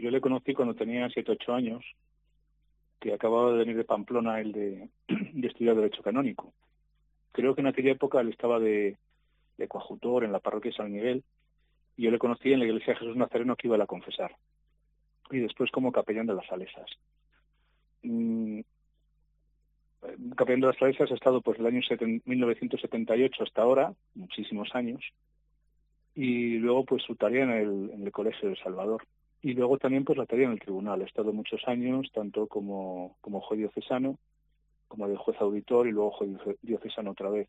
yo le conocí cuando tenía 7, 8 años, que acababa de venir de Pamplona, él de estudiar Derecho Canónico. Creo que en aquella época él estaba de coadjutor en la parroquia de San Miguel, y yo le conocí en la iglesia de Jesús Nazareno que iba a confesar, y después como capellán de las Salesas. Capellán de las Salesas ha estado pues del año 1978 hasta ahora, muchísimos años, y luego pues su tarea en el Colegio de Salvador. Y luego también pues la tarea en el tribunal. He estado muchos años, tanto como juez diocesano, como de juez auditor y luego juez diocesano otra vez.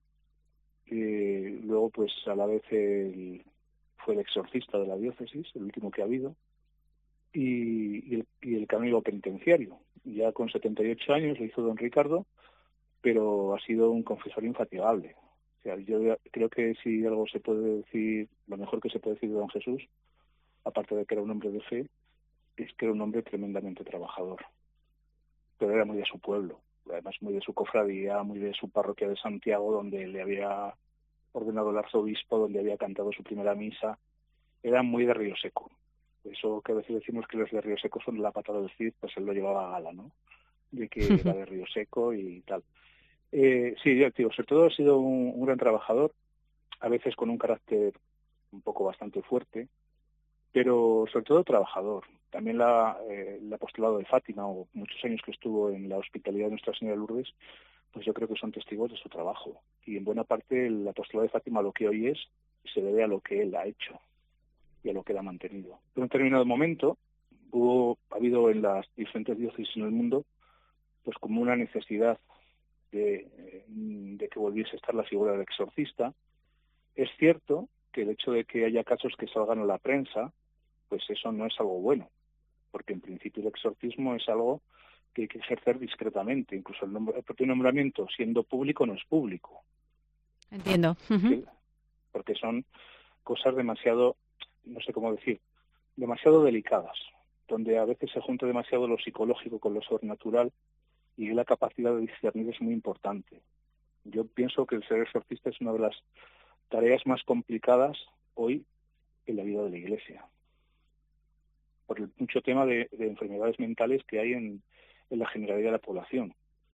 Luego pues a la vez fue el exorcista de la diócesis, el último que ha habido, y el canónigo penitenciario. Ya con 78 años lo hizo don Ricardo, pero ha sido un confesor infatigable. O sea, yo creo que si algo se puede decir, lo mejor que se puede decir de don Jesús, aparte de que era un hombre de fe, es que era un hombre tremendamente trabajador. Pero era muy de su pueblo, además muy de su cofradía, muy de su parroquia de Santiago, donde le había ordenado el arzobispo, donde había cantado su primera misa. Era muy de Río Seco. Eso que a veces decimos que los de Río Seco son la patada del Cid, pues él lo llevaba a gala, ¿no? De que era de Río Seco y tal. Sí, yo digo, sobre todo ha sido un gran trabajador, a veces con un carácter un poco bastante fuerte, pero sobre todo trabajador. También el apostolado de Fátima, o muchos años que estuvo en la hospitalidad de Nuestra Señora de Lourdes, pues yo creo que son testigos de su trabajo. Y en buena parte el apostolado de Fátima, lo que hoy es, se debe a lo que él ha hecho y a lo que él ha mantenido. En un determinado momento ha habido en las diferentes diócesis en el mundo pues como una necesidad de que volviese a estar la figura del exorcista. Es cierto que el hecho de que haya casos que salgan a la prensa, pues eso no es algo bueno, porque en principio el exorcismo es algo que hay que ejercer discretamente. Incluso el propio nombramiento, siendo público, no es público. Entiendo. ¿Sí? Porque son cosas demasiado, no sé cómo decir, demasiado delicadas, donde a veces se junta demasiado lo psicológico con lo sobrenatural, y la capacidad de discernir es muy importante. Yo pienso que el ser exorcista es una de las tareas más complicadas hoy en la vida de la Iglesia, por el mucho tema de enfermedades mentales que hay en la generalidad de la población.